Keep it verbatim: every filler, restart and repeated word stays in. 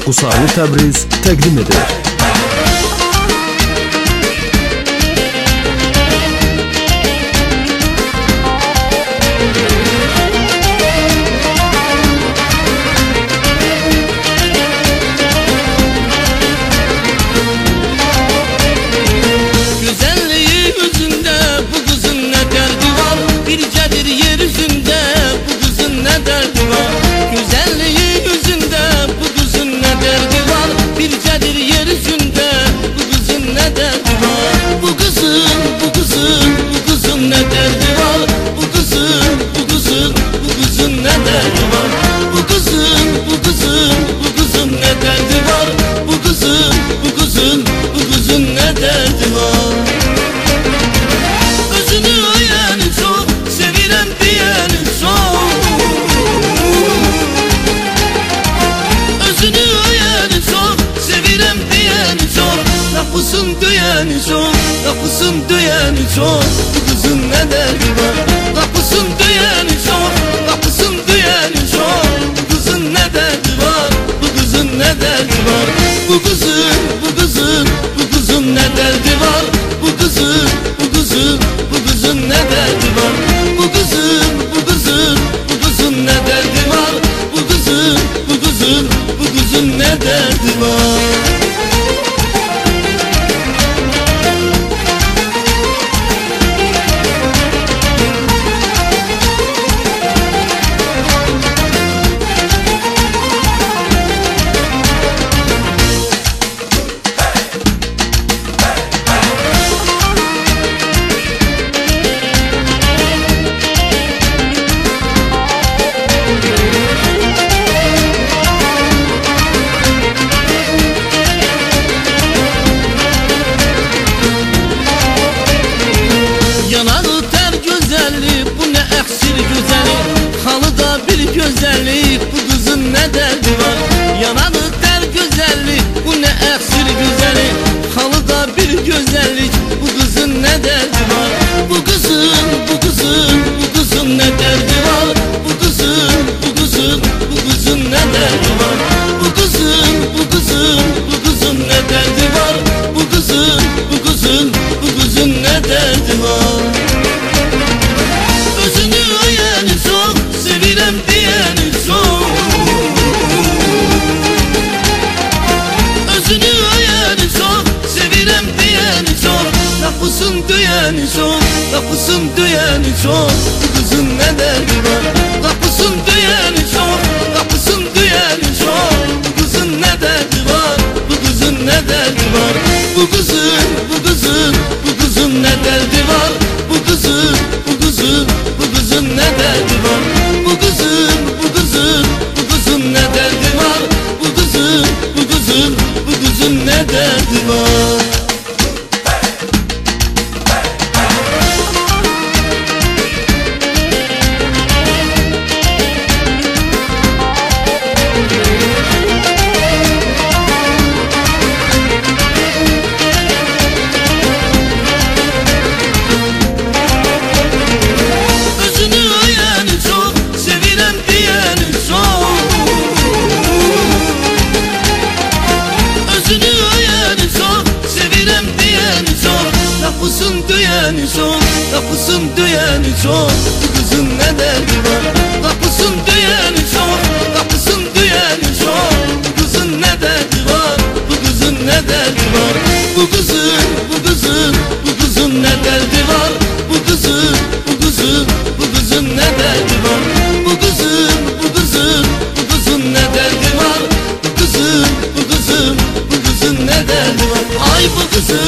Qusarlı Təbriz təqdim edir. Kapısın döyeni çok, kapısın döyeni çok, bu kızın ne derdi var? Kapısın döyeni çok, kapısın döyeni çok, bu kızın ne derdi var? Bu kızın ne derdi var? Bu kızın, bu kızın, bu kızın ne derdi var? Bu kızın, bu kızın, bu kızın ne derdi var? Bu kızın, bu kızın, bu kızın ne derdi var? Bu kızın, bu kızın, bu kızın ne derdi var? Güzellik, bu kızın ne derdi var? Yanadı ter güzellik, bu ne eksir güzellik. Halıda bir güzellik, bu kızın ne derdi var? Bu kızın, bu kızın, bu kızın ne derdi var? Bu kızın, bu kızın, bu kızın ne derdi var? Bu kızın, bu kızın, bu kızın ne derdi var? Bu kızın, bu kızın, bu kızın ne derdi var? Özünü öğeni çok, sevirem diyeni çok. Özünü öğeni çok, sevirem diyeni çok. Kapısın döyeni çok, kapısın döyeni çok, bu kızın ne derdi var? Kapısın döyeni çok, kapısın döyeni çok, bu kızın ne derdi var? Bu kızın ne derdi var? Bu kızın, bu kızın, bu kızın ne derdi var? Bu kızın, bu kızın, bu kızın ne derdi var? Bu kızın, bu kızın, bu kızın ne derdi var? Bu kızın, bu kızın, bu kızın ne derdi var? Kapısın döyeni çok, kapısın döyeni çok, bu kızın ne derdi var? Kapısın döyeni çok, kapısın döyeni çok, bu kızın ne derdi var? Bu kızın ne derdi var? Bu kızın, bu kızın, bu kızın ne derdi var? Bu kızın, bu kızın, bu kızın ne derdi var? Bu kızın, bu kızın, bu kızın ne derdi var? Bu kızın, bu kızın, bu kızın ne derdi var? Ay bu kızın